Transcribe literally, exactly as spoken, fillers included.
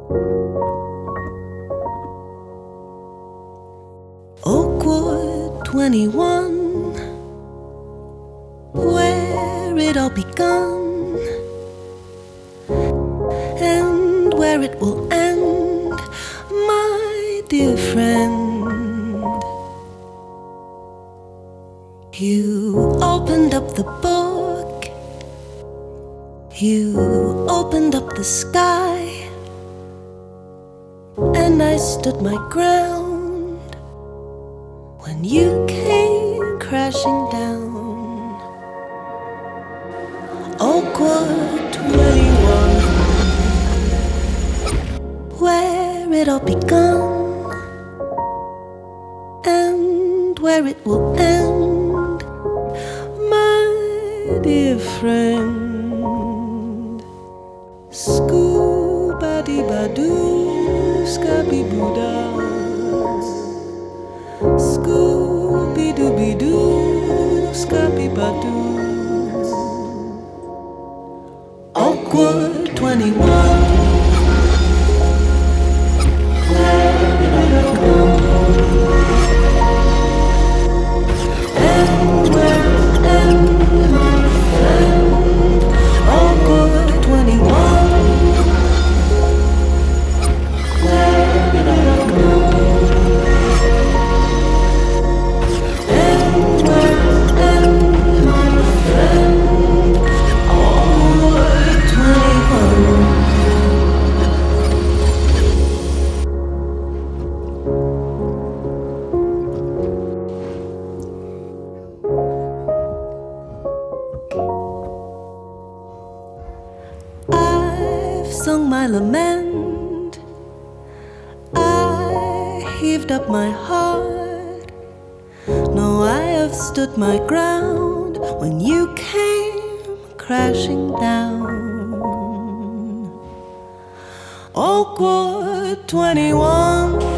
Oakwood twenty-one, where it all begun and where it will end, my dear friend. You opened up the book, you opened up the sky, and I stood my ground when you came crashing down. Oakwood twenty-one, where it all begun and where it will end, my dear friend. Scooba-dee-ba-doo, scabby-boo-da, Scooby-Dooby-Doo, Scabby-Ba-Doo. Oakwood twenty-one, where it all begun and where it ends, my friend. Oakwood twenty-one, where it all begun. I've sung my lament, I heaved up my heart. No, I have stood my ground when you came crashing down. Oakwood twenty-one,